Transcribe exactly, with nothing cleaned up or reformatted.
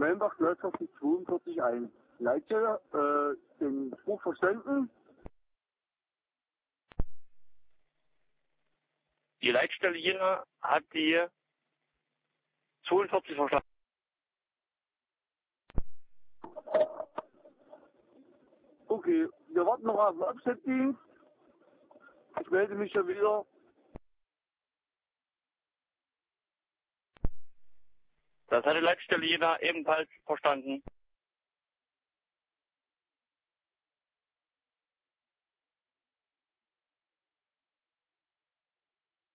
Melnbach Nordhausen zweiundvierzig ein. Leitstelle, äh, den Spruch verstanden? Die Leitstelle hier hat die zweiundvierzig verstanden. Okay, wir warten noch auf den Abschnittdienst. Ich melde mich ja wieder. Das hat die Leitstelle Jena ebenfalls verstanden.